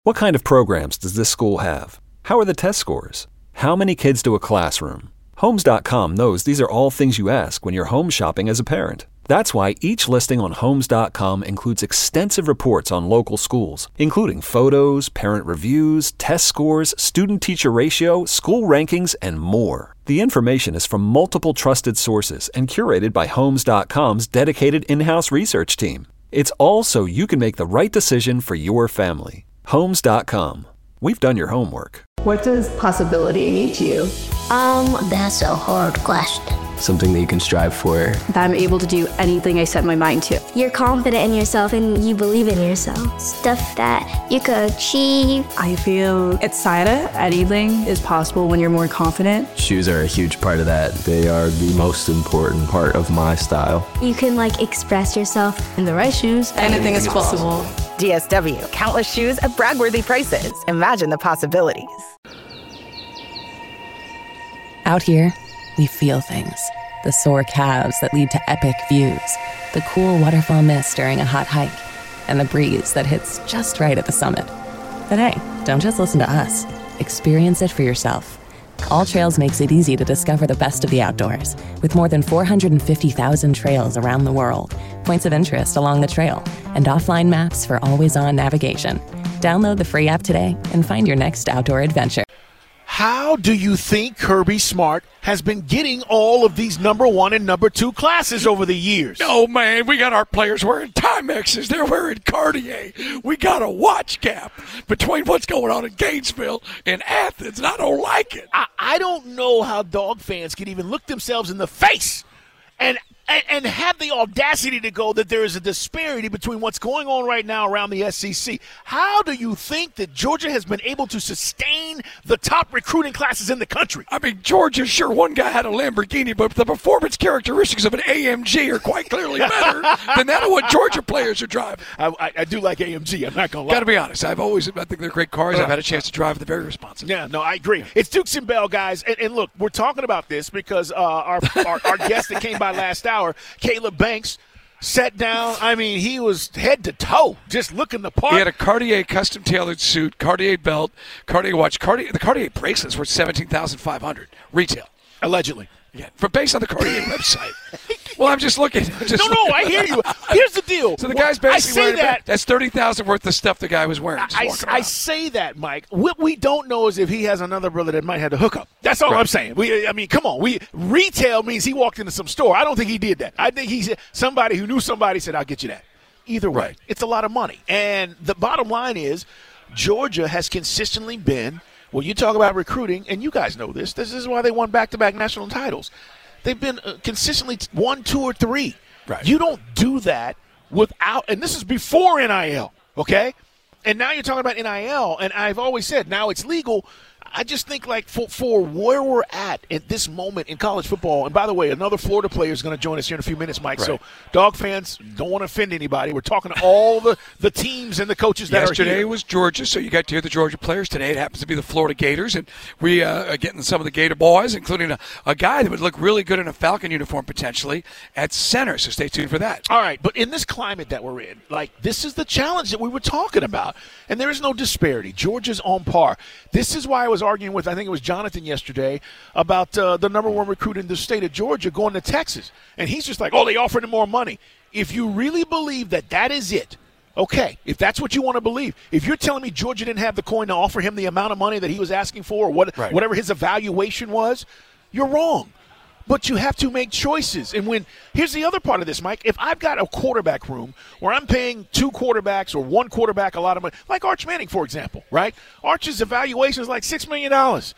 What kind of programs does this school have? How are the test scores? How many kids do a classroom? Homes.com knows these are all things you ask when you're home shopping as a parent. That's why each listing on Homes.com includes extensive reports on local schools, including photos, parent reviews, test scores, student-teacher ratio, school rankings, and more. The information is from multiple trusted sources and curated by Homes.com's dedicated in-house research team. It's all so you can make the right decision for your family. Homes.com. We've done your homework. What does possibility mean to you? That's a hard question. Something that you can strive for. That I'm able to do anything I set my mind to. You're confident in yourself and you believe in yourself. Stuff that you could achieve. I feel excited. Anything is possible when you're more confident. Shoes are a huge part of that. They are the most important part of my style. You can express yourself. In the right shoes, anything is possible. DSW, countless shoes at brag-worthy prices. Imagine the possibilities. Out here, we feel things. The sore calves that lead to epic views, the cool waterfall mist during a hot hike, and the breeze that hits just right at the summit. But hey, don't just listen to us. Experience it for yourself. All Trails makes it easy to discover the best of the outdoors, with more than 450,000 trails around the world, points of interest along the trail, and offline maps for always-on navigation. Download the free app today and find your next outdoor adventure. How do you think Kirby Smart has been getting all of these number 1 and number 2 classes over the years? Oh, man, we got our players wearing Timexes. They're wearing Cartier. We got a watch gap between what's going on in Gainesville and Athens, and I don't like it. I don't know how dog fans can even look themselves in the face and have the audacity to go that there is a disparity between what's going on right now around the SEC. How do you think that Georgia has been able to sustain the top recruiting classes in the country? I mean, Georgia, sure, one guy had a Lamborghini, but the performance characteristics of an AMG are quite clearly better than that of what Georgia players are driving. I do like AMG. I'm not going to lie. Got to be honest. I think they're great cars. I've had a chance to drive them. They're very responsive. Yeah, no, I agree. It's Dukes and Bell, guys. And look, we're talking about this because our guest that came by last hour, Caleb Banks, sat down. I mean, he was head to toe, just looking the part. He had a Cartier custom-tailored suit, Cartier belt, Cartier watch. The Cartier bracelets were $17,500 retail. Allegedly. Yeah, based on the Cartier website. Well, I'm just looking. No, I hear you. Here's the deal. So the guy's basically wearing that's $30,000 worth of stuff the guy was wearing. I say that, Mike. What we don't know is if he has another brother that might have the hookup. That's all I'm saying. Come on. Retail means he walked into some store. I don't think he did that. I think he's somebody who knew somebody said, I'll get you that. Either way, It's a lot of money. And the bottom line is Georgia has consistently been, well, you talk about recruiting, and you guys know this. This is why they won back-to-back national titles. They've been consistently 1, 2, or 3. Right. You don't do that without – and this is before NIL, okay? And now you're talking about NIL, and I've always said now it's legal. I just think for where we're at this moment in college football, and by the way, another Florida player is going to join us here in a few minutes, Mike. Right. So, dog fans, don't want to offend anybody. We're talking to all the teams and the coaches that are here. Yesterday was Georgia, so you got to hear the Georgia players. Today it happens to be the Florida Gators, and we are getting some of the Gator boys, including a guy that would look really good in a Falcon uniform potentially at center, so stay tuned for that. All right, but in this climate that we're in, this is the challenge that we were talking about, and there is no disparity. Georgia's on par. This is why I was arguing with, I think it was Jonathan yesterday, about the number 1 recruit in the state of Georgia going to Texas. And he's just like, they offered him more money. If you really believe that is it, okay, if that's what you want to believe. If you're telling me Georgia didn't have the coin to offer him the amount of money that he was asking for, or whatever his evaluation was, you're wrong. But you have to make choices. And here's the other part of this, Mike. If I've got a quarterback room where I'm paying 2 quarterbacks or 1 quarterback a lot of money, like Arch Manning, for example, right? Arch's evaluation is like $6 million.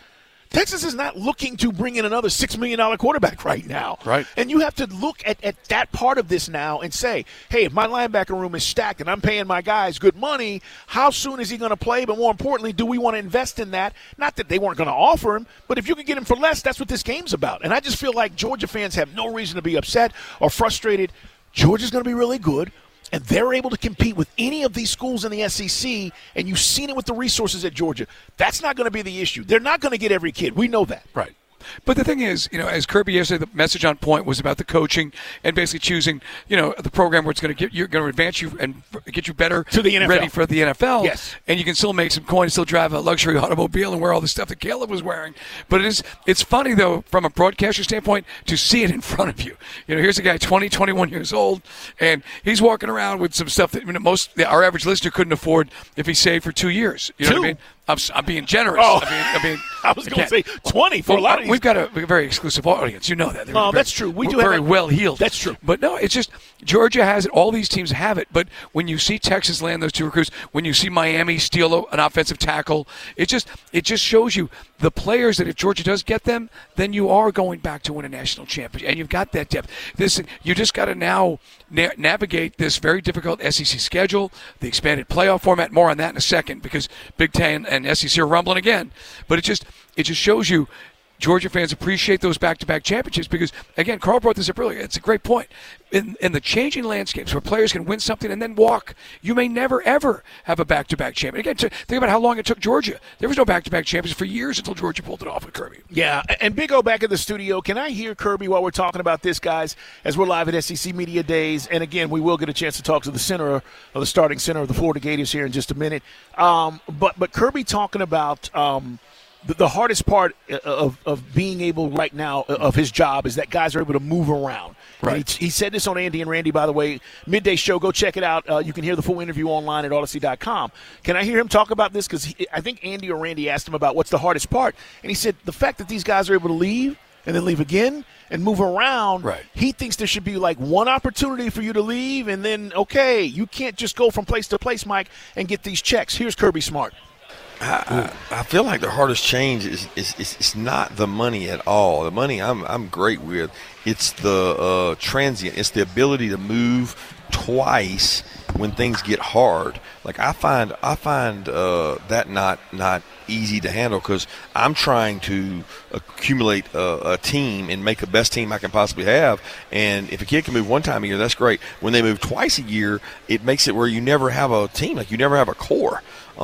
Texas is not looking to bring in another $6 million quarterback right now. Right. And you have to look at that part of this now and say, hey, if my linebacker room is stacked and I'm paying my guys good money, how soon is he going to play? But more importantly, do we want to invest in that? Not that they weren't going to offer him, but if you can get him for less, that's what this game's about. And I just feel like Georgia fans have no reason to be upset or frustrated. Georgia's going to be really good. And they're able to compete with any of these schools in the SEC, and you've seen it with the resources at Georgia. That's not going to be the issue. They're not going to get every kid. We know that. Right. But the thing is, as Kirby yesterday, the message on point was about the coaching and basically choosing, the program where it's going to advance you and get you better to the NFL, ready for the NFL. Yes, and you can still make some coin, still drive a luxury automobile and wear all the stuff that Caleb was wearing. But it's funny though, from a broadcaster standpoint, to see it in front of you. Here's a guy 20, 21 years old, and he's walking around with some stuff that our average listener couldn't afford if he saved for 2 years. You know what I mean? I'm being generous. Oh. I was going to say 20 for a lot of these. We've got a very exclusive audience. You know that. That's true. We do very well heeled. That's true. But no, it's just Georgia has it. All these teams have it. But when you see Texas land those 2 recruits, when you see Miami steal an offensive tackle, it just shows you the players that if Georgia does get them, then you are going back to win a national championship, and you've got that depth. You just got to now navigate this very difficult SEC schedule, the expanded playoff format. More on that in a second, because Big Ten and SEC are rumbling again. But it just shows you Georgia fans appreciate those back-to-back championships because, again, Carl brought this up earlier. It's a great point. In the changing landscapes where players can win something and then walk, you may never, ever have a back-to-back champion. Again, think about how long it took Georgia. There was no back-to-back champions for years until Georgia pulled it off with Kirby. Yeah, and Big O back in the studio. Can I hear Kirby while we're talking about this, guys, as we're live at SEC Media Days? And, again, we will get a chance to talk to the center of the starting center of the Florida Gators here in just a minute. But Kirby talking about the hardest part of being able right now of his job is that guys are able to move around. Right. He said this on Andy and Randy, by the way. Midday show, go check it out. You can hear the full interview online at Odyssey.com. Can I hear him talk about this? Because I think Andy or Randy asked him about what's the hardest part. And he said the fact that these guys are able to leave and then leave again and move around, right. He thinks there should be like one opportunity for you to leave and then, okay, you can't just go from place to place, Mike, and get these checks. Here's Kirby Smart. I feel like the hardest change is not the money at all. The money I'm great with. It's the transient. It's the ability to move twice when things get hard. Like I find that not easy to handle because I'm trying to accumulate a team and make the best team I can possibly have. And if a kid can move one time a year, that's great. When they move twice a year, it makes it where you never have a team. Like you never have a core.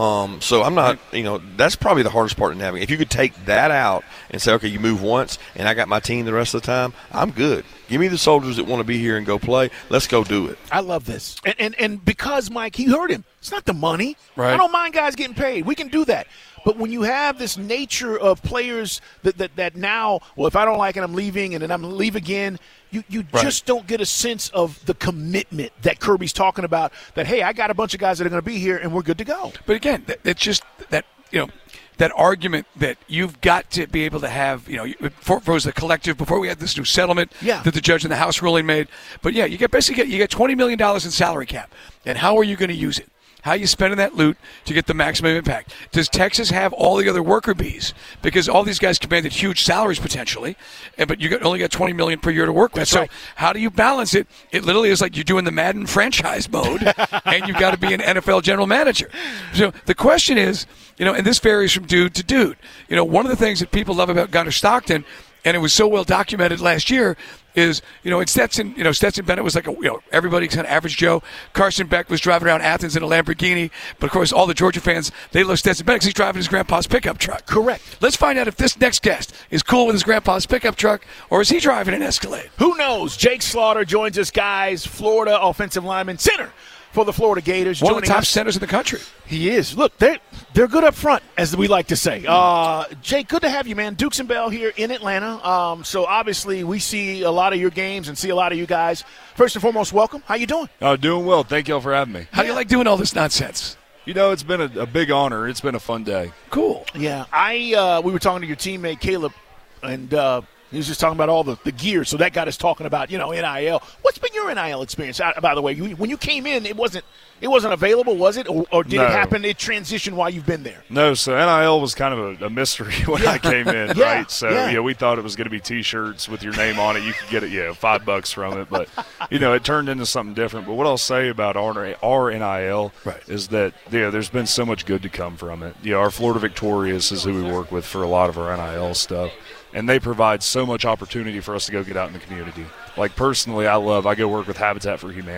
So I'm not, that's probably the hardest part in navigating. If you could take that out and say, okay, you move once and I got my team the rest of the time, I'm good. Give me the soldiers that want to be here and go play. Let's go do it. I love this. And because, Mike, he heard him. It's not the money. Right. I don't mind guys getting paid. We can do that. But when you have this nature of players that now, well, if I don't like it, I'm leaving, and then I'm going to leave again, you right. just don't get a sense of the commitment that Kirby's talking about, that, hey, I got a bunch of guys that are going to be here, and we're good to go. But, again, it's just that, that argument that you've got to be able to have, for the collective, before we had this new settlement that the judge in the House ruling made. But, yeah, you get $20 million in salary cap. And how are you going to use it? How are you spending that loot to get the maximum impact? Does Texas have all the other worker bees? Because all these guys commanded huge salaries potentially, but you only got $20 million per year to work with. That's so right. How do you balance it? It literally is like you're doing the Madden franchise mode, and you've got to be an NFL general manager. So the question is, and this varies from dude to dude. One of the things that people love about Gunnar Stockton, and it was so well documented last year, is, Stetson Bennett was like everybody kind of average Joe. Carson Beck was driving around Athens in a Lamborghini. But, of course, all the Georgia fans, they love Stetson Bennett because he's driving his grandpa's pickup truck. Correct. Let's find out if this next guest is cool with his grandpa's pickup truck or is he driving an Escalade. Who knows? Jake Slaughter joins us, guys, Florida offensive lineman, center for the Florida Gators. One of the top centers in the country. He is. Look, they're good up front, as we like to say. Jake, good to have you, man. Dukes and Bell here in Atlanta. So, obviously, we see a lot of your games and see a lot of you guys. First and foremost, welcome. How you doing? Doing well. Thank y'all for having me. How do you like doing all this nonsense? It's been a big honor. It's been a fun day. Cool. Yeah. We were talking to your teammate, Caleb, and he was just talking about all the gear, so that got us talking about, NIL. What's been your NIL experience? By the way, when you came in, it wasn't available, was it? Or did it happen, it transitioned while you've been there? No, so NIL was kind of a mystery when I came in, right? So, we thought it was going to be T-shirts with your name on it. You could get it, $5 from it. But, it turned into something different. But what I'll say about our NIL is that, there's been so much good to come from it. Our Florida Victorious is who we work with for a lot of our NIL stuff. And they provide so much opportunity for us to go get out in the community. Like, personally, I go work with Habitat for Humanity.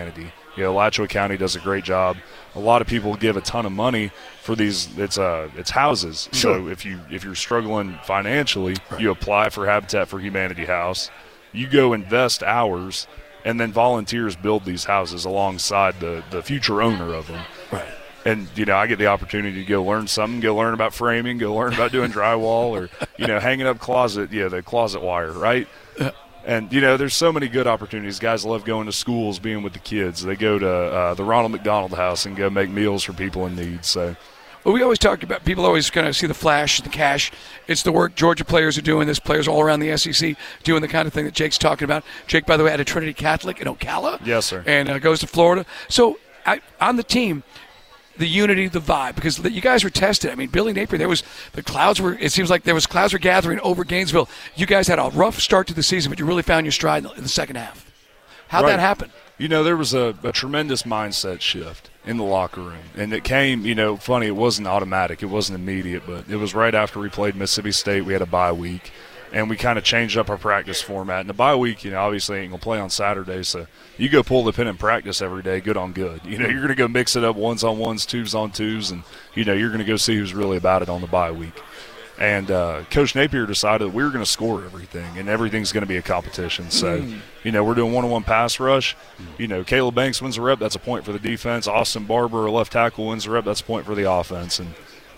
Alachua County does a great job. A lot of people give a ton of money for these. It's houses. Sure. So if you're struggling financially, you apply for Habitat for Humanity House. You go invest hours, and then volunteers build these houses alongside the future owner of them. Right. And, I get the opportunity to go learn something, go learn about framing, go learn about doing drywall or, hanging up the closet wire, right? And, there's so many good opportunities. Guys love going to schools, being with the kids. They go to the Ronald McDonald House and go make meals for people in need. So, well, we always talk about, people always kind of see the flash, the cash. It's the work Georgia players are doing. There's players all around the SEC doing the kind of thing that Jake's talking about. Jake, by the way, at a Trinity Catholic in Ocala. Yes, sir. And goes to Florida. So, on the team, the unity, the vibe, because you guys were tested. I mean, Billy Napier, it seems like clouds were gathering over Gainesville. You guys had a rough start to the season, but you really found your stride in the second half. How'd that happen? There was a tremendous mindset shift in the locker room. And it came, funny, it wasn't automatic. It wasn't immediate, but it was right after we played Mississippi State. We had a bye week. And we kind of changed up our practice format. And the bye week, obviously ain't going to play on Saturday, so you go pull the pin in practice every day, good on good. You're going to go mix it up ones on ones, twos on twos, and, you're going to go see who's really about it on the bye week. And Coach Napier decided that we were going to score everything, and everything's going to be a competition. So, we're doing one-on-one pass rush. Caleb Banks wins a rep, that's a point for the defense. Austin Barber, a left tackle, wins a rep, that's a point for the offense. And,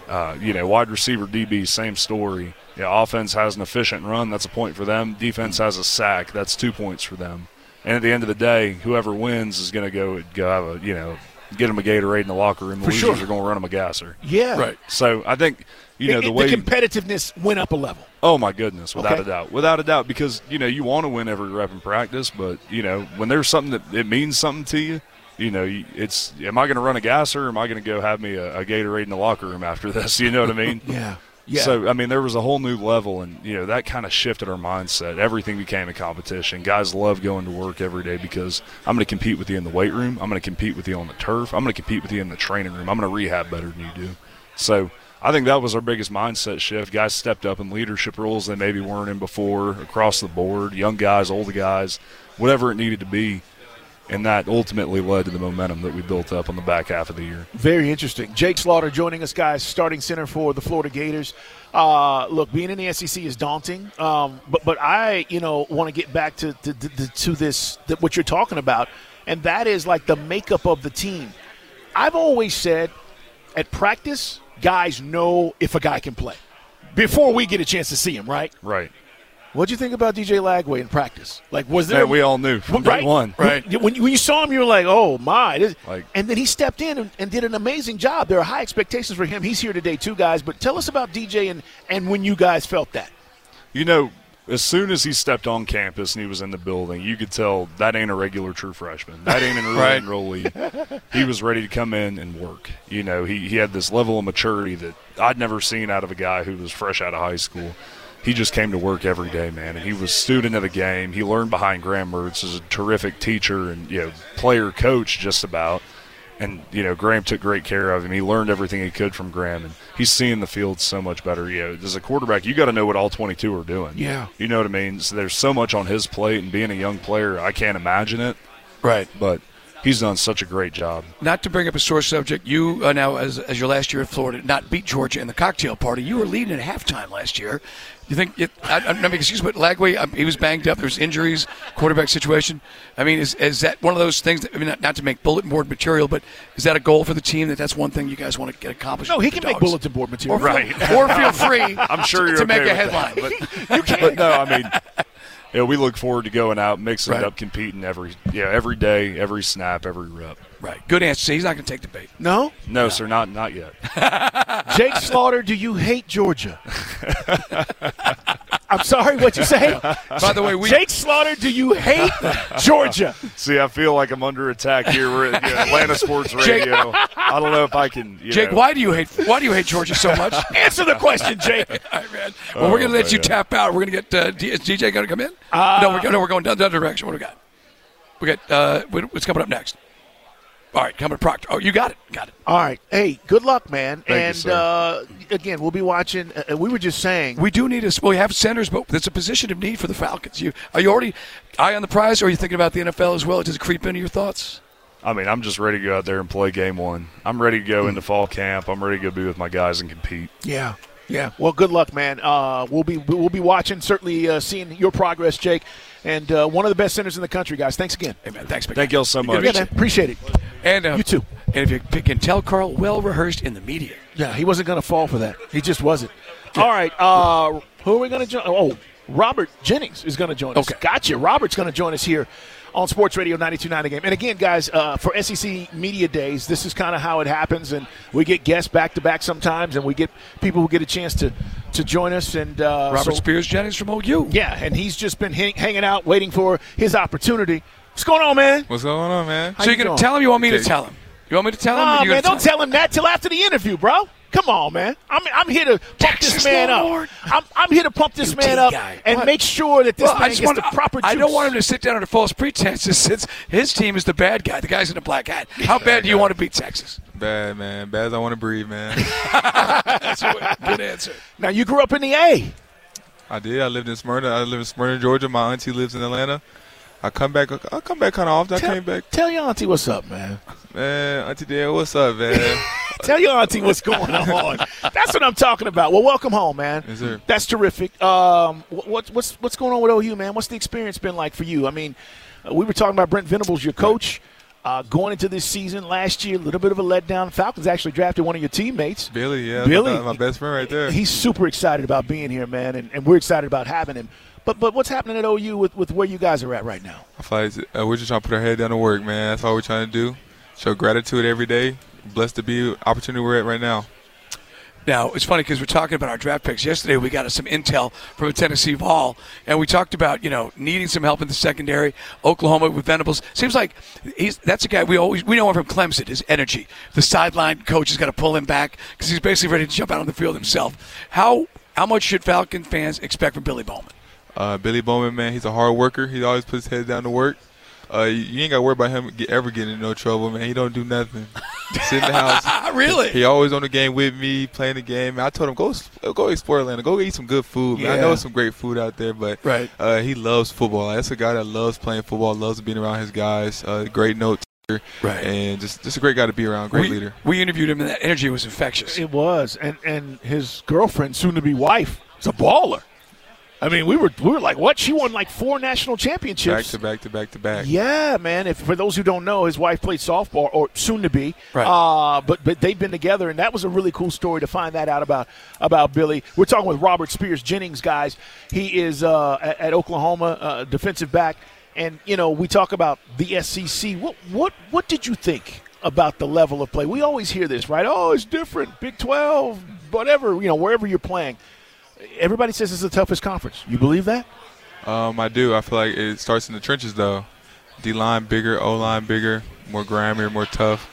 wide receiver, DB, same story. Offense has an efficient run, that's a point for them. Defense has a sack, that's 2 points for them. And at the end of the day, whoever wins is going to go have get them a Gatorade in the locker room. The losers are going to run them a gasser. Yeah. Right. So I think, the way the competitiveness went up a level. Oh, my goodness, without a doubt. Without a doubt, because, you want to win every rep in practice, but, when there's something that it means something to you, it's am I going to run a gasser or am I going to go have me a Gatorade in the locker room after this? You know what I mean? Yeah. So, there was a whole new level, and, that kind of shifted our mindset. Everything became a competition. Guys love going to work every day because I'm going to compete with you in the weight room. I'm going to compete with you on the turf. I'm going to compete with you in the training room. I'm going to rehab better than you do. So I think that was our biggest mindset shift. Guys stepped up in leadership roles they maybe weren't in before across the board, young guys, older guys, whatever it needed to be. And that ultimately led to the momentum that we built up on the back half of the year. Very interesting. Jake Slaughter joining us, guys, starting center for the Florida Gators. Look, being in the SEC is daunting, but I, want to get back to this, what you're talking about, and that is like the makeup of the team. I've always said at practice, guys know if a guy can play before we get a chance to see him, right? Right. What'd you think about DJ Lagway in practice? Like, was there? Yeah, we all knew from day one. Right. When you saw him, you were like, "Oh my!" And then he stepped in and did an amazing job. There are high expectations for him. He's here today too, guys. But tell us about DJ and when you guys felt that. As soon as he stepped on campus and he was in the building, you could tell that ain't a regular true freshman. That ain't an early enrollee. He was ready to come in and work. He had this level of maturity that I'd never seen out of a guy who was fresh out of high school. He just came to work every day, man, and he was a student of the game. He learned behind Graham Mertz as a terrific teacher and player coach just about. And, Graham took great care of him. He learned everything he could from Graham, and he's seeing the field so much better. As a quarterback, you got to know what all 22 are doing. Yeah. You know what I mean? So there's so much on his plate, and being a young player, I can't imagine it. Right. But he's done such a great job. Not to bring up a sore subject, you now, as your last year at Florida, not beat Georgia in the cocktail party. You were leading at halftime last year. You think I'm not making excuses, but Lagway, he was banged up. There's injuries, quarterback situation. I mean, is that one of those things that, not to make bulletin board material, but is that a goal for the team that's one thing you guys want to get accomplished? No, he can make bulletin board material. Or feel free I'm sure you're to okay make a with headline. That, but no, I mean, we look forward to going out, mixing it up, competing every day, every snap, every rep. Right. Good answer. He's not going to take the bait. No? No, sir, not yet. Jake Slaughter, do you hate Georgia? I'm sorry, what'd you say? By the way, Jake Slaughter, do you hate Georgia? See, I feel like I'm under attack here. We're at Atlanta Sports Radio. I don't know if I can. Jake, why do you hate Georgia so much? Answer the question, Jake. All right, man. Well, we're going to let you tap out. We're going to get is DJ going to come in? No, we're going down the other direction. What do we got? We got what's coming up next? All right, coming to Proctor. Oh, you got it. All right. Hey, good luck, man. Thank you, again, we'll be watching. We were just saying. We do need we have centers, but it's a position of need for the Falcons. Are you already eye on the prize, or are you thinking about the NFL as well? Does it creep into your thoughts? I mean, I'm just ready to go out there and play game one. I'm ready to go into fall camp. I'm ready to go be with my guys and compete. Yeah. Yeah. Well, good luck, man. We'll be watching, certainly seeing your progress, Jake. And one of the best centers in the country, guys. Thanks again. Hey, man, thanks, Thank you all so much. Yeah, man. Appreciate it. And you too. And if you can tell, Carl, well-rehearsed in the media. Yeah, he wasn't going to fall for that. He just wasn't. Yeah. All right. Who are we going to join? Oh, Robert Jennings is going to join us. Okay. Gotcha. Robert's going to join us here on Sports Radio 92.9 The Game. And again, guys, for SEC Media Days, this is kind of how it happens. And we get guests back-to-back sometimes, and we get people who get a chance to join us. And Robert Spears Jennings from OU. Yeah, and he's just been hanging out, waiting for his opportunity. What's going on, man? What's going on, man? So you're going to tell him? You want me to tell him? You want me to tell him? No, man, don't tell him that till after the interview, bro. Come on, man. I'm here to pump this man up. I'm here to pump this man up and make sure that this man gets the proper juice. I don't want him to sit down under false pretenses since his team is the bad guy. The guy's in the black hat. How bad do you want to beat Texas? Bad, man. Bad as I want to breathe, man. That's a good answer. Now, you grew up in the A. I did. I lived in Smyrna. I live in Smyrna, Georgia. My auntie lives in Atlanta. I come back kind of often. I came back. Tell your auntie what's up, man. Man, Auntie Dale, what's up, man? Tell your auntie what's going on. That's what I'm talking about. Well, welcome home, man. Yes, sir. That's terrific. What's going on with OU, man? What's the experience been like for you? I mean, we were talking about Brent Venables, your coach, going into this season last year. A little bit of a letdown. Falcons actually drafted one of your teammates, Billy. Yeah, Billy, my best friend right there. He's super excited about being here, man, and we're excited about having him. But what's happening at OU with where you guys are at right now? I feel like we're just trying to put our head down to work, man. That's all we're trying to do. Show gratitude every day. Blessed to be the opportunity we're at right now. Now, it's funny because we're talking about our draft picks. Yesterday we got some intel from a Tennessee Vol, and we talked about, needing some help in the secondary. Oklahoma with Venables. Seems like that's a guy we know him from Clemson, his energy. The sideline coach has got to pull him back because he's basically ready to jump out on the field himself. How much should Falcon fans expect from Billy Bowman? Billy Bowman, man, he's a hard worker. He always puts his head down to work. You ain't got to worry about him ever getting in no trouble, man. He don't do nothing. Sit in the house. Really? He always on the game with me, playing the game. I told him, go explore Atlanta. Go eat some good food. Man. I know some great food out there, but he loves football. That's a guy that loves playing football, loves being around his guys. Great note taker, and just a great guy to be around, great leader. We interviewed him, and that energy was infectious. It was, and his girlfriend, soon-to-be wife, is a baller. I mean, we were like, what? She won like 4 national championships. Back to back. Yeah, man. For those who don't know, his wife played softball, or soon to be. Right. But they've been together, and that was a really cool story to find that out about Billy. We're talking with Robert Spears Jennings, guys. He is at Oklahoma, defensive back. And, we talk about the SEC. What did you think about the level of play? We always hear this, right? Oh, it's different. Big 12, whatever, wherever you're playing. Everybody says it's the toughest conference. You believe that? I do. I feel like it starts in the trenches, though. D-line bigger, O-line bigger, more grimy, more tough.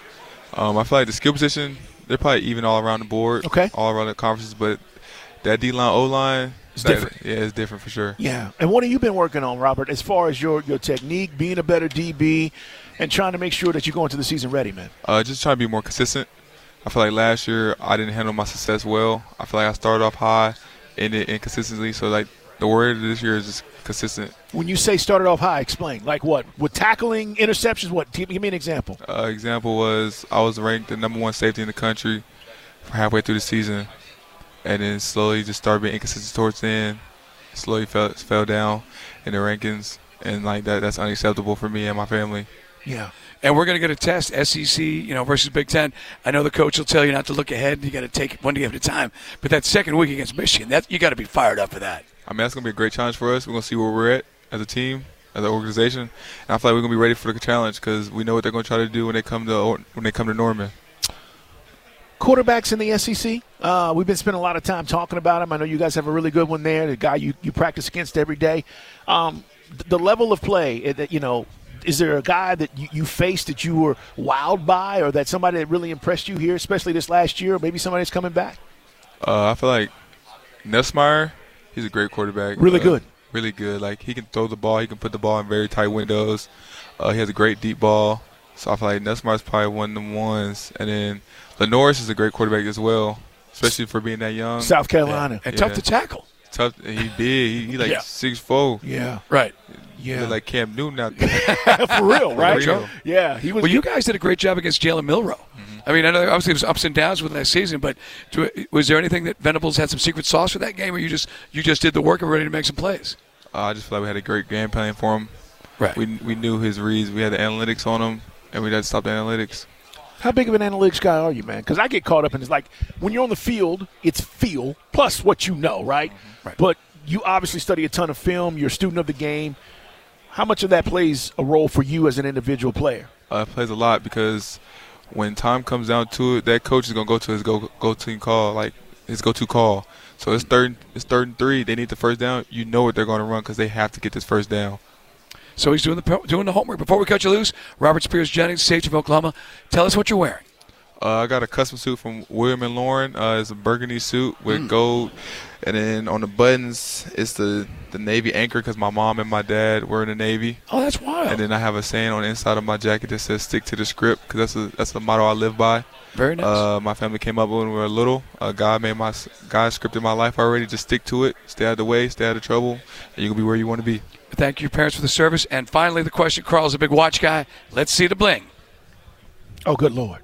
I feel like the skill position, they're probably even all around the board, all around the conferences, but that D-line, O-line, it's different. Yeah, it's different for sure. Yeah. And what have you been working on, Robert, as far as your technique, being a better DB, and trying to make sure that you go into the season ready, man? Just trying to be more consistent. I feel like last year I didn't handle my success well. I feel like I started off high, ended inconsistently. So, like, the word of this year is just consistent. When you say started off high, explain. Like what? With tackling, interceptions, what? Give me an example. Example was I was ranked the #1 safety in the country for halfway through the season, and then slowly just started being inconsistent towards the end. Slowly fell down in the rankings, and like that's unacceptable for me and my family. Yeah. And we're going to get a test, SEC, versus Big Ten. I know the coach will tell you not to look ahead. You got to take it one game at a time. But that second week against Michigan, you got to be fired up for that. I mean, that's going to be a great challenge for us. We're going to see where we're at as a team, as an organization. And I feel like we're going to be ready for the challenge because we know what they're going to try to do when they come to Norman. Quarterbacks in the SEC, we've been spending a lot of time talking about them. I know you guys have a really good one there, the guy you practice against every day. The level of play that, is there a guy that you faced that you were wowed by, or that somebody that really impressed you here, especially this last year, or maybe somebody that's coming back? I feel like Nussmeier, he's a great quarterback. Really good. Really good. Like, he can throw the ball. He can put the ball in very tight windows. He has a great deep ball. So I feel like Nussmeier's probably one of them ones. And then Lenoris is a great quarterback as well, especially for being that young. South Carolina. And tough to tackle. Tough. He big. He like 6'4". Yeah. Right. Yeah, like Cam Newton out there. For real, right? For real. Yeah, he was. Well, you guys did a great job against Jalen Milroe. Mm-hmm. I mean, I know obviously it was ups and downs with that season, but was there anything that Venables had some secret sauce for that game, or you just did the work and were ready to make some plays? I just feel like we had a great game plan for him. Right. We knew his reads. We had the analytics on him, and we had to stop the analytics. How big of an analytics guy are you, man? Because I get caught up in it's like when you're on the field, it's feel plus what you know, right? Mm-hmm. Right. But you obviously study a ton of film. You're a student of the game. How much of that plays a role for you as an individual player? It plays a lot because when time comes down to it, that coach is going to go to his go-to call, like his go-to call. So it's third and 3. They need the first down. You know what they're going to run because they have to get this first down. So he's doing the homework. Before we cut you loose, Robert Spears Jennings, safety of Oklahoma. Tell us what you're wearing. I got a custom suit from William & Lauren. It's a burgundy suit with gold. And then on the buttons, it's the Navy anchor because my mom and my dad were in the Navy. Oh, that's wild. And then I have a saying on the inside of my jacket that says stick to the script because that's the motto I live by. Very nice. My family came up when we were little. God scripted my life already. Just stick to it. Stay out of the way. Stay out of trouble. And you can be where you want to be. Thank your parents for the service. And finally, the question. Carl's a big watch guy. Let's see the bling. Oh, good Lord.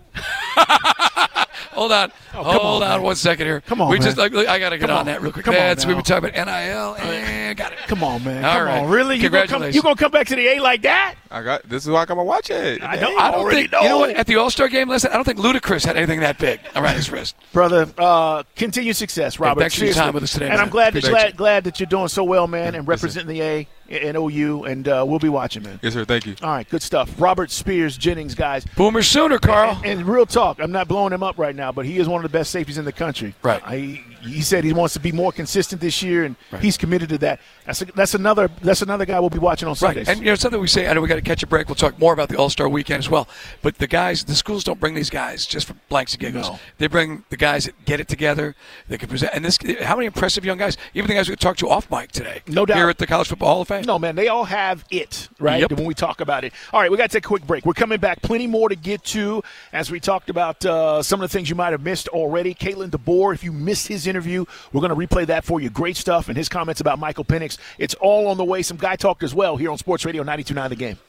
Hold on. Hold on 1 second here. Come on, man. I got to get on that real quick. Come on We were talking about NIL. Got it. Come on, man. All right. On. Really? Congratulations. You going to come back to the A like that? This is why I got my watch at. I don't think. You know what? At the All-Star game last night, I don't think Ludacris had anything that big around his wrist. Brother, continued success, Robert. Thanks for your time with us today, and man. I'm glad that you're doing so well, man, and representing the A and OU, and we'll be watching, man. Yes, sir. Thank you. All right, good stuff. Robert Spears Jennings, guys. Boomer Sooner, Carl. And real talk, I'm not blowing him up right now, but he is one of the best safeties in the country. Right. He said he wants to be more consistent this year, and he's committed to that. That's another guy we'll be watching on Sundays. Right. And something we say, I know we got to catch a break. We'll talk more about the All-Star weekend as well. But the schools don't bring these guys just for blanks and giggles. No. They bring the guys that get it together. They can present. And how many impressive young guys, even the guys we talked to off mic today. No doubt. Here at the College Football Hall of Fame. No, man, they all have it, right? Yep. When we talk about it. All right, we got to take a quick break. We're coming back. Plenty more to get to as we talked about some of the things you might have missed already. Kalen DeBoer, if you missed his interview, we're going to replay that for you. Great stuff, and his comments about Michael Penix. It's all on the way. Some guy talk as well here on Sports Radio 92.9 The Game.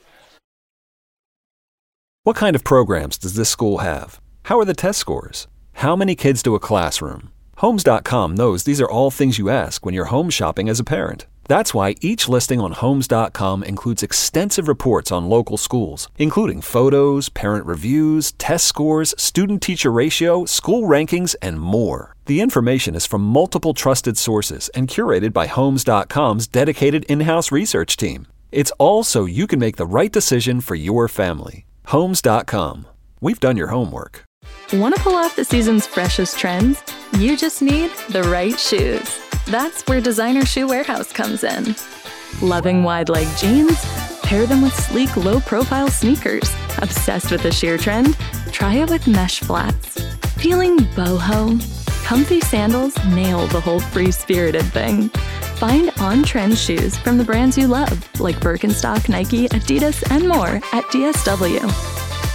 What kind of programs does this school have? How are the test scores? How many kids do a classroom? Homes.com knows these are all things you ask when you're home shopping as a parent. That's why each listing on Homes.com includes extensive reports on local schools, including photos, parent reviews, test scores, student-teacher ratio, school rankings, and more. The information is from multiple trusted sources and curated by Homes.com's dedicated in-house research team. It's all so you can make the right decision for your family. Homes.com. We've done your homework. Want to pull off the season's freshest trends? You just need the right shoes. That's where Designer Shoe Warehouse comes in. Loving wide leg jeans? Pair them with sleek, low-profile sneakers. Obsessed with the sheer trend? Try it with mesh flats. Feeling boho? Comfy sandals nail the whole free-spirited thing. Find on-trend shoes from the brands you love, like Birkenstock, Nike, Adidas, and more at DSW.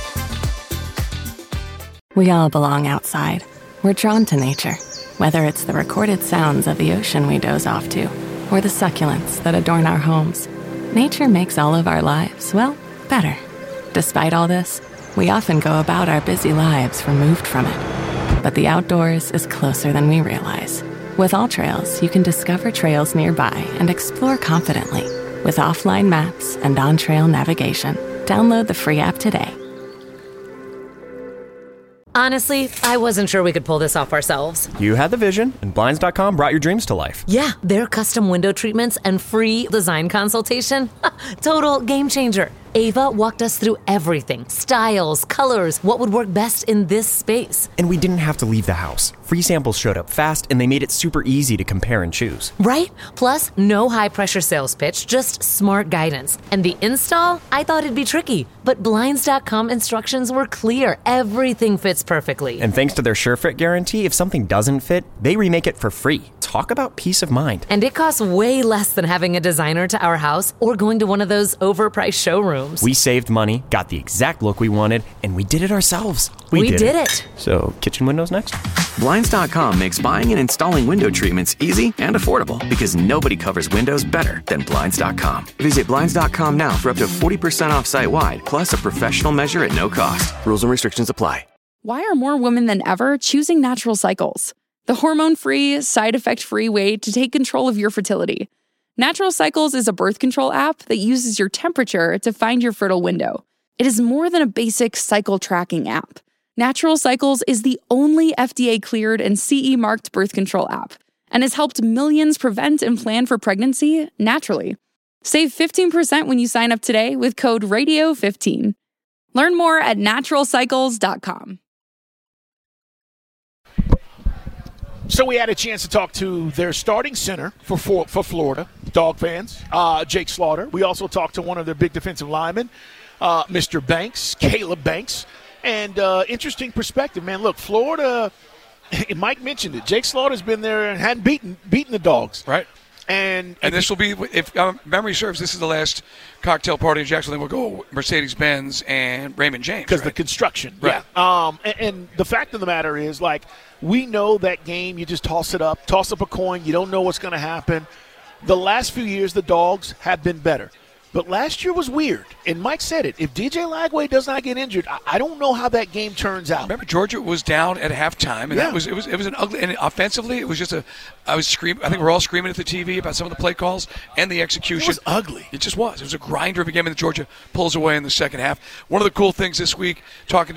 We all belong outside. We're drawn to nature, whether it's the recorded sounds of the ocean we doze off to, or the succulents that adorn our homes. Nature makes all of our lives, well, better. Despite all this, we often go about our busy lives removed from it. But the outdoors is closer than we realize. With AllTrails, you can discover trails nearby and explore confidently. With offline maps and on-trail navigation, download the free app today. Honestly, I wasn't sure we could pull this off ourselves. You had the vision, and Blinds.com brought your dreams to life. Yeah, their custom window treatments and free design consultation. Total game changer. Ava walked us through everything. Styles, colors, what would work best in this space. And we didn't have to leave the house. Free samples showed up fast, and they made it super easy to compare and choose. Right? Plus, no high-pressure sales pitch, just smart guidance. And the install? I thought it'd be tricky. But Blinds.com instructions were clear. Everything fits perfectly. And thanks to their SureFit guarantee, if something doesn't fit, they remake it for free. Talk about peace of mind. And it costs way less than having a designer to our house or going to one of those overpriced showrooms. rooms. We saved money, got the exact look we wanted, and we did it ourselves. We did it. So, kitchen windows next? Blinds.com makes buying and installing window treatments easy and affordable because nobody covers windows better than Blinds.com. Visit Blinds.com now for up to 40% off site-wide, plus a professional measure at no cost. Rules and restrictions apply. Why are more women than ever choosing Natural Cycles? The hormone-free, side-effect-free way to take control of your fertility. Natural Cycles is a birth control app that uses your temperature to find your fertile window. It is more than a basic cycle tracking app. Natural Cycles is the only FDA-cleared and CE-marked birth control app and has helped millions prevent and plan for pregnancy naturally. Save 15% when you sign up today with code RADIO15. Learn more at naturalcycles.com. So we had a chance to talk to their starting center for Florida, Dog fans, Jake Slaughter. We also talked to one of their big defensive linemen, Mr. Banks, Caleb Banks. And interesting perspective, man. Look, Florida, Mike mentioned it. Jake Slaughter's been there and hadn't beaten the Dogs. Right. And this will be, if memory serves, this is the last cocktail party in Jacksonville. We'll go Mercedes-Benz and Raymond James. Because the construction. Right. Yeah. And the fact of the matter is, like, we know that game, you just toss up a coin. You don't know what's going to happen. The last few years, the Dogs have been better. But last year was weird. And Mike said it. If DJ Lagway does not get injured, I don't know how that game turns out. Remember, Georgia was down at halftime, and it was an ugly. And offensively, it was just I was screaming. I think we're all screaming at the TV about some of the play calls and the execution. It was ugly. It just was. It was a grinder of a game, and Georgia pulls away in the second half. One of the cool things this week, talking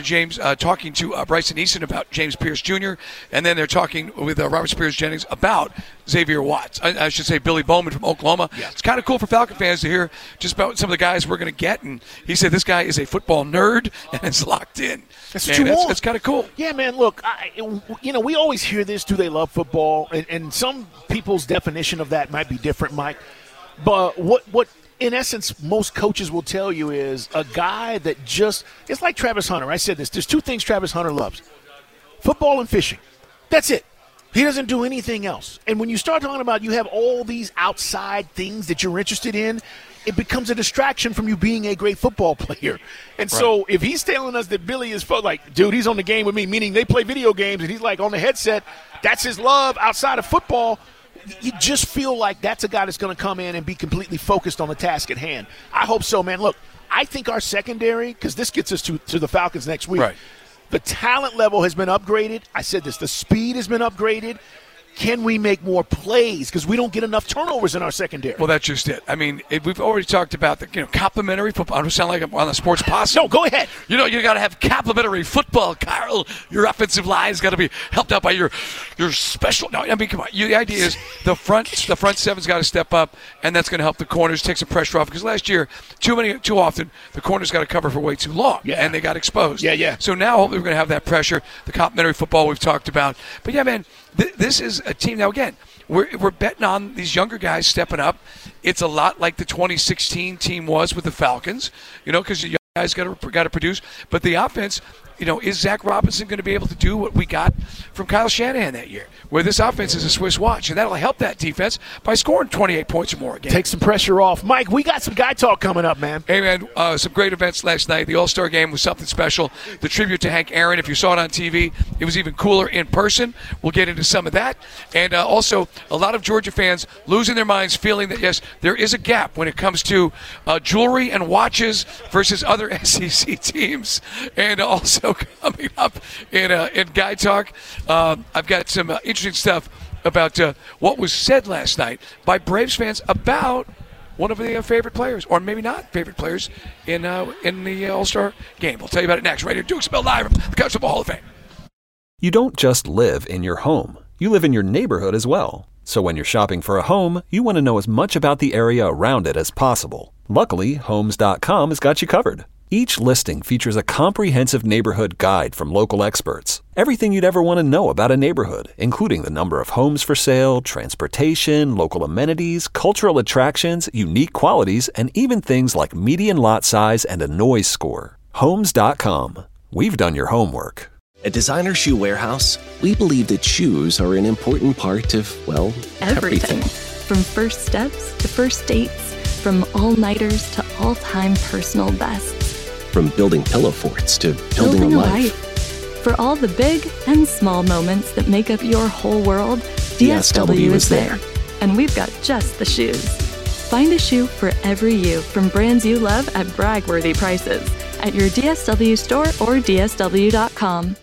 to Bryson Easton about James Pierce Jr., and then they're talking with Robert Spears Jennings about Xavier Watts. I should say Billy Bowman from Oklahoma. Yeah. It's kind of cool for Falcon fans to hear just about some of the guys we're going to get. And he said this guy is a football nerd and is locked in. That's what you want. That's kind of cool. Yeah, man, look, we always hear this, do they love football? And some people's definition of that might be different, Mike. But what in essence most coaches will tell you is a guy that it's like Travis Hunter. I said this. There's two things Travis Hunter loves: football and fishing. That's it. He doesn't do anything else. And when you start talking about you have all these outside things that you're interested in, it becomes a distraction from you being a great football player. And so if he's telling us that Billy is like, dude, he's on the game with me, meaning they play video games and he's like on the headset, that's his love outside of football, you just feel like that's a guy that's going to come in and be completely focused on the task at hand. I hope so, man. Look, I think our secondary, because this gets us to the Falcons next week. Right. The talent level has been upgraded. I said this. The speed has been upgraded. Can we make more plays? Because we don't get enough turnovers in our secondary. Well, that's just it. I mean, we've already talked about the complementary football. I don't sound like I'm on the sports posse. No, go ahead. You got to have complementary football, Carl. Your offensive line's got to be helped out by your special. No, I mean, come on. The idea is the front seven's got to step up, and that's going to help the corners take some pressure off. Because last year, too often, the corners got to cover for way too long, and they got exposed. Yeah. So now hopefully we're going to have that pressure. The complementary football we've talked about. But yeah, man. This is a team now. Again, we're betting on these younger guys stepping up. It's a lot like the 2016 team was with the Falcons, because the young guys got to produce. But the offense, is Zach Robinson going to be able to do what we got from Kyle Shanahan that year, where this offense is a Swiss watch, and that'll help that defense by scoring 28 points or more again. Take some pressure off. Mike, we got some guy talk coming up, man. Hey, man, some great events last night. The All-Star Game was something special. The tribute to Hank Aaron, if you saw it on TV, it was even cooler in person. We'll get into some of that. And also, a lot of Georgia fans losing their minds, feeling that, yes, there is a gap when it comes to jewelry and watches versus other SEC teams. And also coming up in Guy Talk, I've got some interesting stuff about what was said last night by Braves fans about one of their favorite players, or maybe not favorite players, in the All-Star Game. We'll tell you about it next, right here. Duke Spell Live from the College Football Hall of Fame. You don't just live in your home. You live in your neighborhood as well. So when you're shopping for a home, you want to know as much about the area around it as possible. Luckily, Homes.com has got you covered. Each listing features a comprehensive neighborhood guide from local experts. Everything you'd ever want to know about a neighborhood, including the number of homes for sale, transportation, local amenities, cultural attractions, unique qualities, and even things like median lot size and a noise score. Homes.com. We've done your homework. At Designer Shoe Warehouse, we believe that shoes are an important part of, well, everything. From first steps to first dates, From all-nighters to all-time personal bests. From building pillow forts to building a life. For all the big and small moments that make up your whole world, DSW is there. And we've got just the shoes. Find a shoe for every you from brands you love at brag-worthy prices at your DSW store or DSW.com.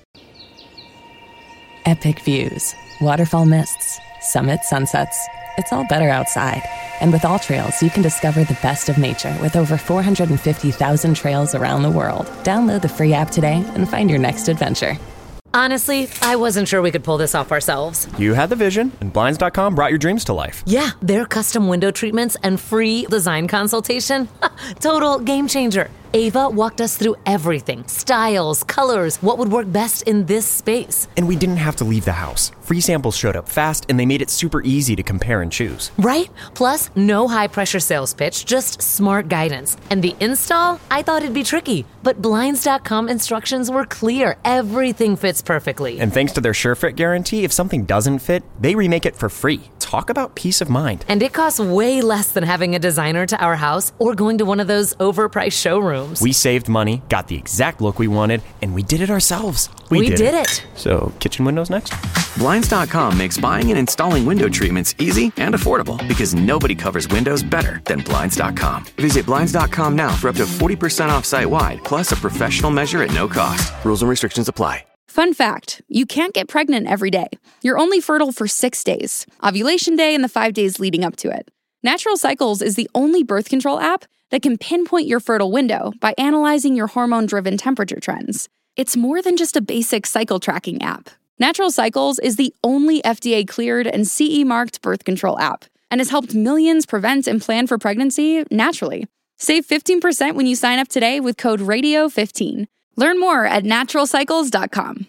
Epic views, waterfall mists, summit sunsets. It's all better outside. And with AllTrails, you can discover the best of nature with over 450,000 trails around the world. Download the free app today and find your next adventure. Honestly, I wasn't sure we could pull this off ourselves. You had the vision, and Blinds.com brought your dreams to life. Yeah, their custom window treatments and free design consultation. Total game changer. Ava walked us through everything. Styles, colors, what would work best in this space. And we didn't have to leave the house. Free samples showed up fast, and they made it super easy to compare and choose. Right? Plus, no high-pressure sales pitch, just smart guidance. And the install? I thought it'd be tricky. But Blinds.com instructions were clear. Everything fits perfectly. And thanks to their SureFit guarantee, if something doesn't fit, they remake it for free. Talk about peace of mind. And it costs way less than having a designer to our house or going to one of those overpriced showrooms. We saved money, got the exact look we wanted, and we did it ourselves. We did it. So, kitchen windows next? Blinds.com makes buying and installing window treatments easy and affordable because nobody covers windows better than Blinds.com. Visit Blinds.com now for up to 40% off site-wide, plus a professional measure at no cost. Rules and restrictions apply. Fun fact, you can't get pregnant every day. You're only fertile for 6 days, ovulation day and the 5 days leading up to it. Natural Cycles is the only birth control app that can pinpoint your fertile window by analyzing your hormone-driven temperature trends. It's more than just a basic cycle tracking app. Natural Cycles is the only FDA-cleared and CE-marked birth control app and has helped millions prevent and plan for pregnancy naturally. Save 15% when you sign up today with code RADIO15. Learn more at naturalcycles.com.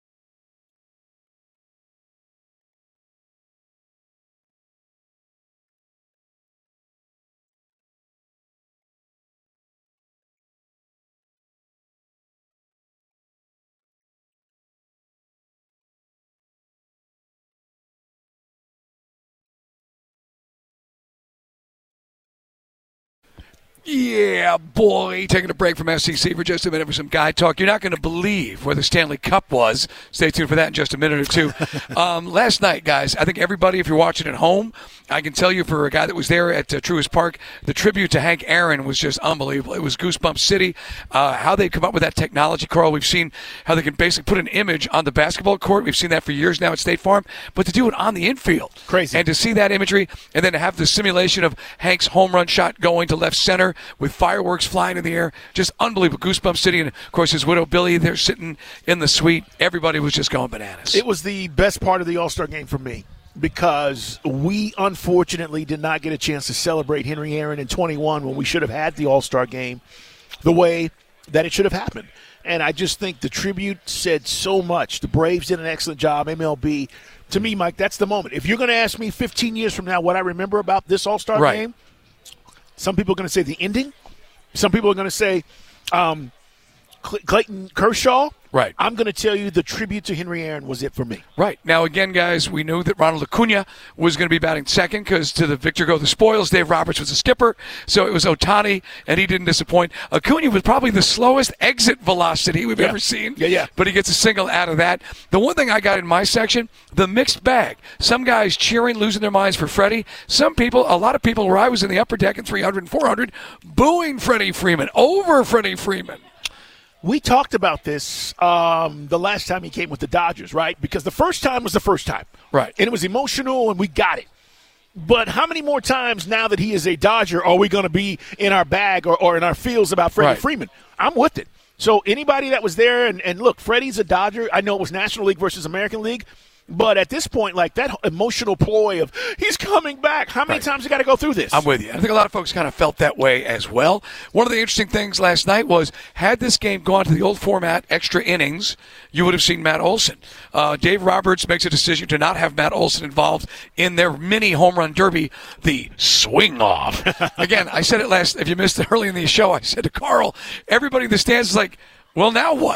Yeah, boy. Taking a break from SEC for just a minute for some guy talk. You're not going to believe where the Stanley Cup was. Stay tuned for that in just a minute or two. Last night, guys, I think everybody, if you're watching at home, I can tell you for a guy that was there at Truist Park, the tribute to Hank Aaron was just unbelievable. It was Goosebump City. How they come up with that technology, Carl. We've seen how they can basically put an image on the basketball court. We've seen that for years now at State Farm. But to do it on the infield. Crazy. And to see that imagery and then to have the simulation of Hank's home run shot going to left center with fireworks flying in the air. Just unbelievable. Goosebump City. And, of course, his widow, Billy, they're sitting in the suite. Everybody was just going bananas. It was the best part of the All-Star game for me because we, unfortunately, did not get a chance to celebrate Henry Aaron in 21 when we should have had the All-Star game the way that it should have happened. And I just think the tribute said so much. The Braves did an excellent job. MLB. To me, Mike, that's the moment. If you're going to ask me 15 years from now what I remember about this All-Star game, some people are going to say the ending. Some people are going to say Clayton Kershaw. Right. I'm going to tell you the tribute to Henry Aaron was it for me. Right. Now, again, guys, we knew that Ronald Acuna was going to be batting second because to the victor go the spoils. Dave Roberts was a skipper, so it was Ohtani, and he didn't disappoint. Acuna was probably the slowest exit velocity we've ever seen. Yeah. But he gets a single out of that. The one thing I got in my section, the mixed bag. Some guys cheering, losing their minds for Freddie. Some people, a lot of people where I was in the upper deck in 300 and 400, booing Freddie Freeman, over Freddie Freeman. We talked about this the last time he came with the Dodgers, right? Because the first time was the first time. Right. And it was emotional, and we got it. But how many more times now that he is a Dodger are we going to be in our bag or in our feels about Freddie Freeman? I'm with it. So anybody that was there, and look, Freddie's a Dodger. I know it was National League versus American League. But at this point, like that emotional ploy of he's coming back, how many times you got to go through this? I'm with you. I think a lot of folks kind of felt that way as well. One of the interesting things last night was had this game gone to the old format, extra innings, you would have seen Matt Olson. Dave Roberts makes a decision to not have Matt Olson involved in their mini home run derby, the swing off. Again, I said it if you missed it early in the show, I said to Carl, everybody in the stands is like, well, now what?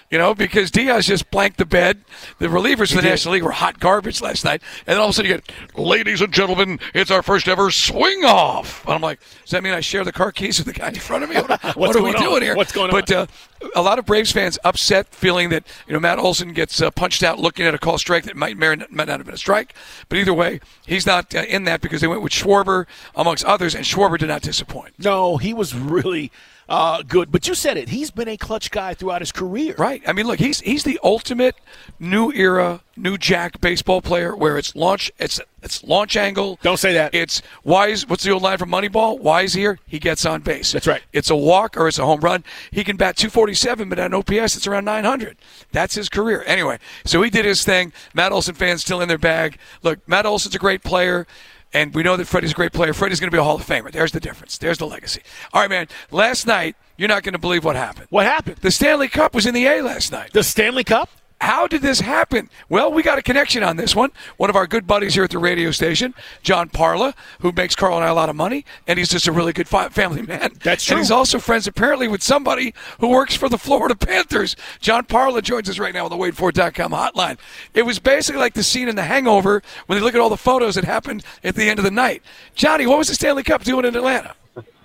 because Diaz just blanked the bed. The relievers for the National League were hot garbage last night. And then all of a sudden you get, ladies and gentlemen, it's our first ever swing off. And I'm like, does that mean I share the car keys with the guy in front of me? What are we doing here? What's going on? But a lot of Braves fans upset, feeling that Matt Olson gets punched out looking at a call strike that might not have been a strike. But either way, he's not in that because they went with Schwarber, amongst others, and Schwarber did not disappoint. No, he was really good. But you said it. He's been a clutch guy throughout his career. Right. I mean, look, he's the ultimate new era, new jack baseball player where it's launch angle. Don't say that. It's what's the old line from Moneyball? Why is he here? He gets on base. That's right. It's a walk or it's a home run. He can bat 247, but at an OPS, it's around 900. That's his career. Anyway, so he did his thing. Matt Olson fans still in their bag. Look, Matt Olson's a great player. And we know that Freddie's a great player. Freddie's going to be a Hall of Famer. There's the difference. There's the legacy. All right, man. Last night, you're not going to believe what happened. What happened? The Stanley Cup was in the A last night. The Stanley Cup? How did this happen? Well, we got a connection on this one. One of our good buddies here at the radio station, John Parla, who makes Carl and I a lot of money, and he's just a really good family man. That's true. And he's also friends, apparently, with somebody who works for the Florida Panthers. John Parla joins us right now on the WadeFord.com hotline. It was basically like the scene in The Hangover when they look at all the photos that happened at the end of the night. Johnny, what was the Stanley Cup doing in Atlanta?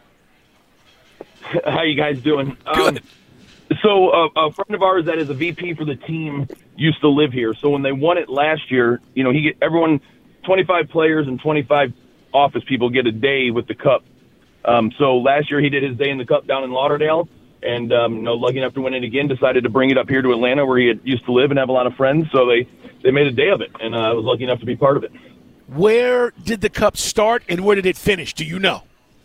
How you guys doing? Good. So a friend of ours that is a VP for the team used to live here. So when they won it last year, everyone, 25 players and 25 office people get a day with the cup. So last year he did his day in the cup down in Lauderdale, and lucky enough to win it again, decided to bring it up here to Atlanta where he used to live and have a lot of friends. So they made a day of it, and I was lucky enough to be part of it. Where did the cup start and where did it finish? Do you know?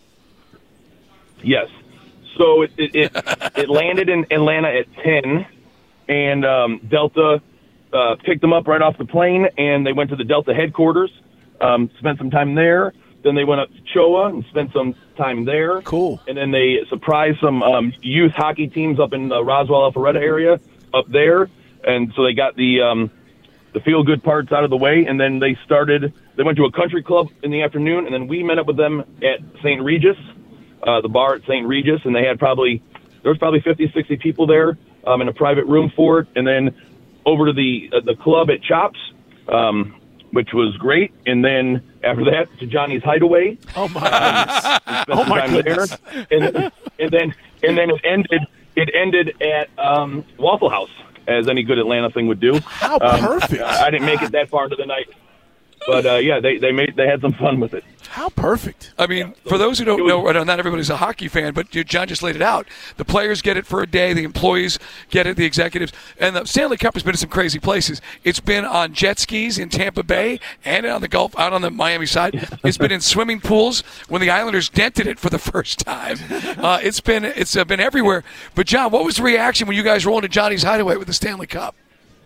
Yes. So it landed in Atlanta at 10, and Delta picked them up right off the plane, and they went to the Delta headquarters, spent some time there. Then they went up to Choa and spent some time there. Cool. And then they surprised some youth hockey teams up in the Roswell, Alpharetta area up there, and so they got the feel-good parts out of the way, and then they went to a country club in the afternoon, and then we met up with them at St. Regis. The bar at St. Regis, and there was probably 50, 60 people there in a private room for it, and then over to the club at Chops, which was great, and then after that to Johnny's Hideaway. Oh my goodness! And then it ended at Waffle House, as any good Atlanta thing would do. How perfect! I didn't make it that far into the night. But, they had some fun with it. How perfect. I mean, for those who don't know, not everybody's a hockey fan, but John just laid it out. The players get it for a day. The employees get it, the executives. And the Stanley Cup has been in some crazy places. It's been on jet skis in Tampa Bay and on the Gulf, out on the Miami side. It's been in swimming pools when the Islanders dented it for the first time. It's been everywhere. But, John, what was the reaction when you guys rolled into Johnny's Hideaway with the Stanley Cup?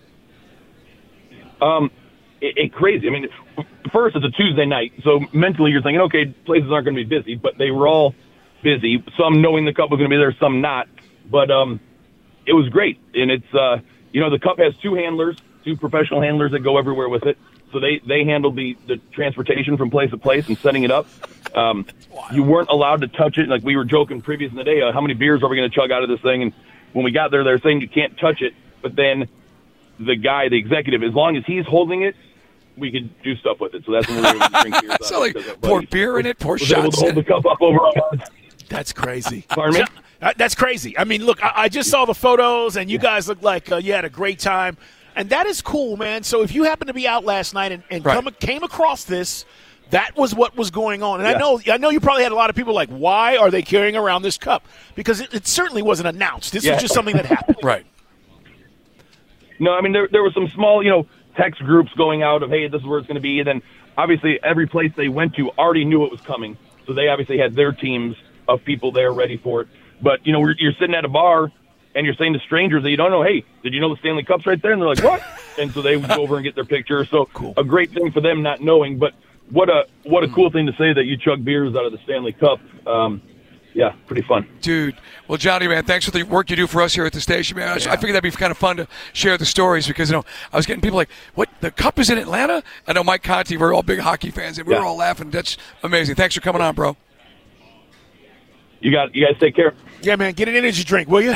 Crazy. I mean, first, it's a Tuesday night, so mentally you're thinking, okay, places aren't going to be busy, but they were all busy, some knowing the Cup was going to be there, some not. But it was great, and it's, the Cup has two professional handlers that go everywhere with it, so they handled the transportation from place to place and setting it up. You weren't allowed to touch it. Like we were joking previous in the day, how many beers are we going to chug out of this thing? And when we got there, they were saying you can't touch it, but then the executive, as long as he's holding it, we could do stuff with it. So that's when we were able to drink beers. So pour beer in it, pour shots hold the cup up over our heads. That's crazy. Pardon me? That's crazy. I mean, look, I just saw the photos, and you guys look like you had a great time. And that is cool, man. So if you happen to be out last night and came across this, that was what was going on. And I know you probably had a lot of people like, why are they carrying around this cup? Because it certainly wasn't announced. This was just something that happened. Right. No, I mean, there were some small, text groups going out of, hey, this is where it's going to be. And then, obviously, every place they went to already knew it was coming. So they obviously had their teams of people there ready for it. But, you're sitting at a bar, and you're saying to strangers that you don't know, hey, did you know the Stanley Cup's right there? And they're like, what? And so they would go over and get their picture. So cool. A great thing for them not knowing. But what a cool thing to say that you chug beers out of the Stanley Cup. Yeah, pretty fun. Dude. Well, Johnny, man, thanks for the work you do for us here at the station, man. I figured that'd be kind of fun to share the stories because, I was getting people like, what, the Cup is in Atlanta? I know Mike Conti, we're all big hockey fans, and we were all laughing. That's amazing. Thanks for coming on, bro. You guys take care. Yeah, man, get an energy drink, will you?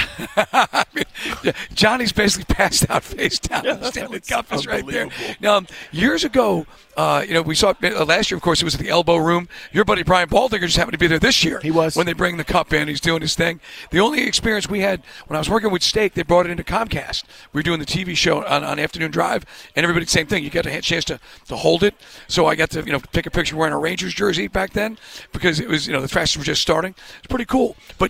Johnny's basically passed out face down. The Stanley Cup is right there. Now, years ago, we saw it last year, of course, it was at the Elbow Room. Your buddy Brian Baldinger just happened to be there this year. He was. When they bring the cup in, he's doing his thing. The only experience we had when I was working with Steak, they brought it into Comcast. We were doing the TV show on Afternoon Drive, and everybody, same thing. You got a chance to hold it. So I got to take a picture wearing a Rangers jersey back then because it was the Thrashers were just starting. It's pretty cool. But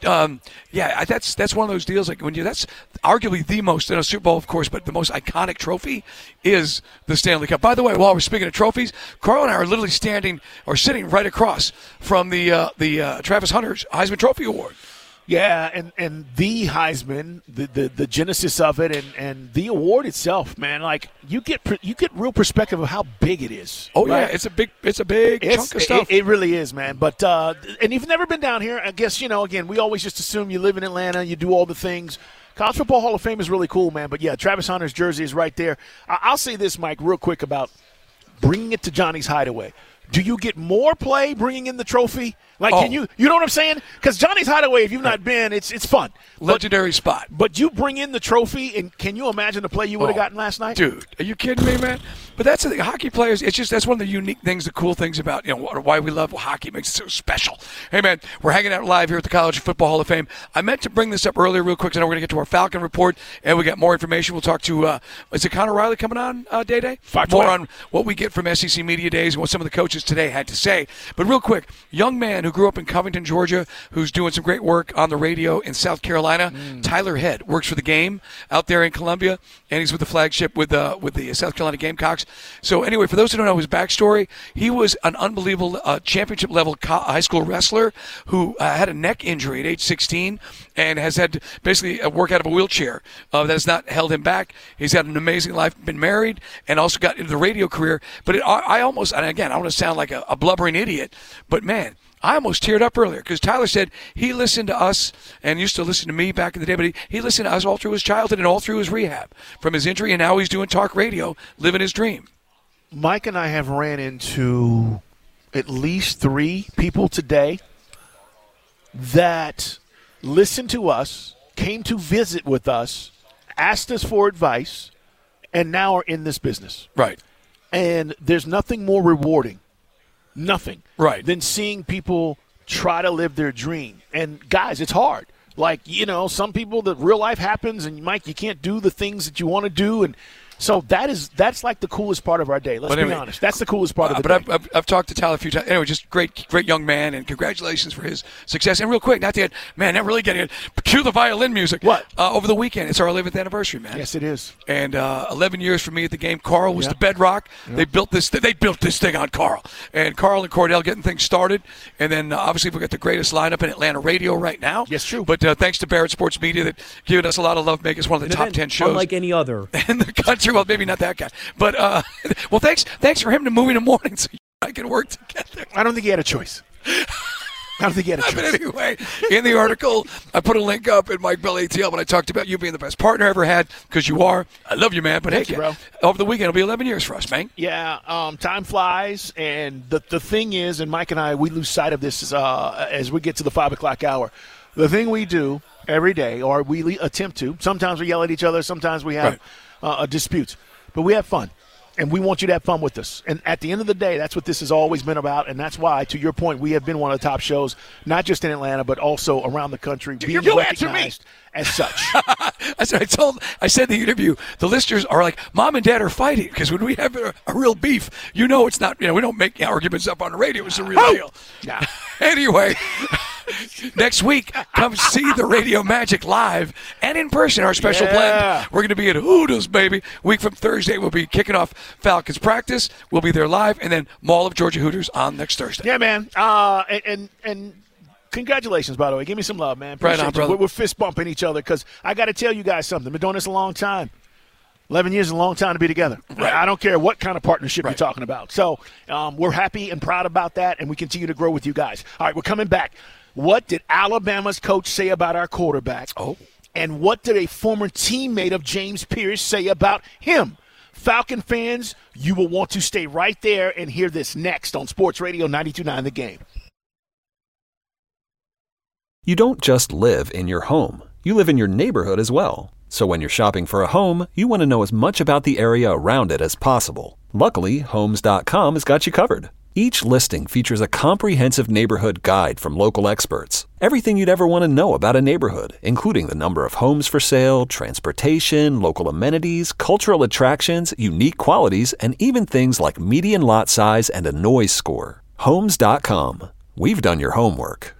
that's one of those deals. Like that's arguably the most in a Super Bowl, of course, but the most iconic trophy is the Stanley Cup. By the way, while we're speaking of trophies, Carl and I are literally sitting right across from the Travis Hunter's Heisman Trophy Award. Yeah, and the Heisman, the genesis of it, and the award itself, man, like you get real perspective of how big it is. Oh right? Yeah, it's a big chunk of stuff. It really is, man. But and you've never been down here, I guess again we always just assume you live in Atlanta, you do all the things. College Football Hall of Fame is really cool, man. But yeah, Travis Hunter's jersey is right there. I'll say this, Mike, real quick about bringing it to Johnny's Hideaway. Do you get more play bringing in the trophy? Can you know what I'm saying? Because Johnny's Hideaway, if you've not been, it's fun. Legendary spot. But you bring in the trophy, and can you imagine the play you would have gotten last night? Dude, are you kidding me, man? But that's the thing. Hockey players, that's one of the unique things, the cool things about, why we love hockey makes it so special. Hey, man, we're hanging out live here at the College Football Hall of Fame. I meant to bring this up earlier real quick, so now we're going to get to our Falcon report, and we got more information. We'll talk to, is it Connor Riley coming on, Day? More on what we get from SEC Media Days and what some of the coaches today had to say. But real quick, young man who grew up in Covington, Georgia, who's doing some great work on the radio in South Carolina, Tyler Head, works for the Game out there in Columbia, and he's with the flagship with the South Carolina Gamecocks. So anyway, for those who don't know his backstory, he was an unbelievable championship-level high school wrestler who had a neck injury at age 16 and has had to basically work out of a wheelchair. That has not held him back. He's had an amazing life, been married, and also got into the radio career. But I almost, and again, I want to sound like a blubbering idiot, but man, I almost teared up earlier because Tyler said he listened to us and used to listen to me back in the day, but he listened to us all through his childhood and all through his rehab from his injury, and now he's doing talk radio, living his dream. Mike and I have ran into at least 3 people today that listened to us, came to visit with us, asked us for advice, and now are in this business. Right. And there's nothing more rewarding. Nothing. Right. Than seeing people try to live their dream. And, guys, it's hard. Like, some people, the real life happens, and, Mike, you can't do the things that you want to do. And so that's like the coolest part of our day. Let's be honest. That's the coolest part of the day. But I've talked to Tyler a few times. Anyway, just great young man, and congratulations for his success. And real quick, not to not really getting it. Cue the violin music. What? Over the weekend, it's our 11th anniversary, man. Yes, it is. And 11 years for me at the Game. Carl was the bedrock. Yep. They built this thing on Carl. And Carl and Cordell getting things started. And then obviously we've got the greatest lineup in Atlanta radio right now. Yes, true. But thanks to Barrett Sports Media that giving us a lot of love, make us one of the top 10 shows. Unlike any other. In the country. Well, maybe not that guy. But, well, thanks for him to moving in the morning so you and I can work together. I don't think he had a choice. But anyway, in the article, I put a link up in Mike Bell ATL when I talked about you being the best partner I ever had, because you are. I love you, man. But Thank you, bro. Over the weekend, it'll be 11 years for us, man. Yeah, time flies, and the thing is, and Mike and I, we lose sight of this as we get to the 5 o'clock hour. The thing we do every day, or we attempt to, sometimes we yell at each other, sometimes we have disputes, but we have fun. And we want you to have fun with us. And at the end of the day, that's what this has always been about. And that's why, to your point, we have been one of the top shows, not just in Atlanta, but also around the country. Being recognized as such. I said in the interview, the listeners are like, Mom and Dad are fighting. Because when we have a real beef, it's not, we don't make arguments up on the radio. It's the real deal. Yeah. Anyway, next week, come see the Radio Magic live and in person, our special blend. We're going to be at Hooters, baby. Week from Thursday, we'll be kicking off Falcons practice. We'll be there live, and then Mall of Georgia Hooters on next Thursday. Yeah, man. And congratulations, by the way. Give me some love, man. Right on, brother. We're fist bumping each other because I got to tell you guys something. I've been doing this a long time. 11 years is a long time to be together. Right. I don't care what kind of partnership you're talking about. So we're happy and proud about that, and we continue to grow with you guys. All right, we're coming back. What did Alabama's coach say about our quarterback? Oh. And what did a former teammate of James Pierce say about him? Falcon fans, you will want to stay right there and hear this next on Sports Radio 92.9 The Game. You don't just live in your home. You live in your neighborhood as well. So when you're shopping for a home, you want to know as much about the area around it as possible. Luckily, Homes.com has got you covered. Each listing features a comprehensive neighborhood guide from local experts. Everything you'd ever want to know about a neighborhood, including the number of homes for sale, transportation, local amenities, cultural attractions, unique qualities, and even things like median lot size and a noise score. Homes.com. We've done your homework.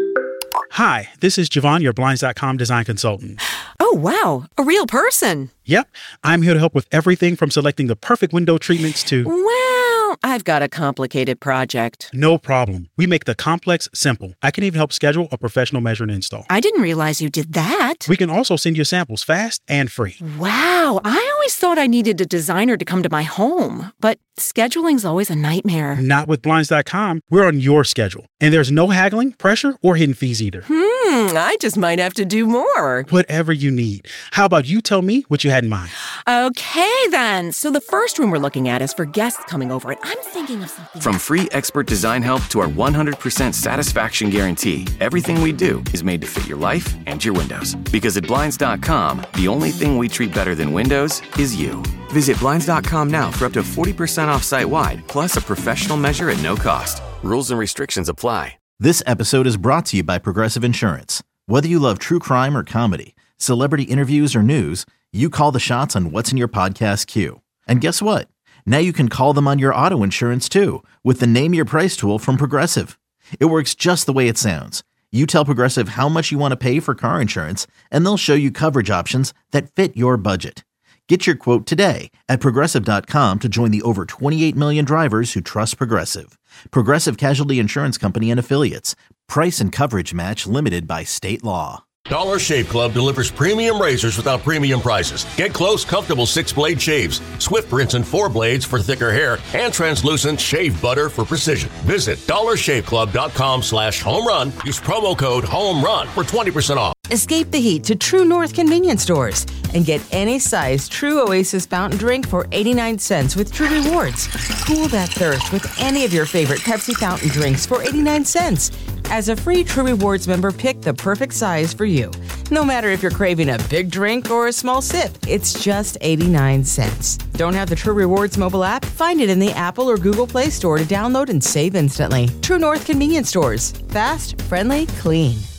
Hi, this is Javon, your Blinds.com design consultant. Oh, wow. A real person. Yep. I'm here to help with everything from selecting the perfect window treatments to... Well, I've got a complicated project. No problem. We make the complex simple. I can even help schedule a professional measure and install. I didn't realize you did that. We can also send you samples fast and free. Wow. I always thought I needed a designer to come to my home, but scheduling's always a nightmare. Not with Blinds.com. We're on your schedule. And there's no haggling, pressure, or hidden fees either. I just might have to do more. Whatever you need. How about you tell me what you had in mind? Okay, then. So the first room we're looking at is for guests coming over, and I'm thinking of something. From free expert design help to our 100% satisfaction guarantee, everything we do is made to fit your life and your windows. Because at Blinds.com, the only thing we treat better than windows is you. Visit Blinds.com now for up to 40% off site-wide, plus a professional measure at no cost. Rules and restrictions apply. This episode is brought to you by Progressive Insurance. Whether you love true crime or comedy, celebrity interviews or news, you call the shots on what's in your podcast queue. And guess what? Now you can call them on your auto insurance too with the Name Your Price tool from Progressive. It works just the way it sounds. You tell Progressive how much you want to pay for car insurance, and they'll show you coverage options that fit your budget. Get your quote today at Progressive.com to join the over 28 million drivers who trust Progressive. Progressive Casualty Insurance Company and Affiliates. Price and coverage match limited by state law. Dollar Shave Club delivers premium razors without premium prices. Get close, comfortable 6-blade shaves, swift rinse and 4 blades for thicker hair, and translucent shave butter for precision. Visit dollarshaveclub.com/homerun. Use promo code HOMERUN for 20% off. Escape the heat to True North convenience stores and get any size True Oasis fountain drink for 89 cents with True Rewards. Cool that thirst with any of your favorite Pepsi fountain drinks for 89 cents. As a free True Rewards member, pick the perfect size for you. No matter if you're craving a big drink or a small sip, it's just 89 cents. Don't have the True Rewards mobile app? Find it in the Apple or Google Play Store to download and save instantly. True North convenience stores. Fast, friendly, clean.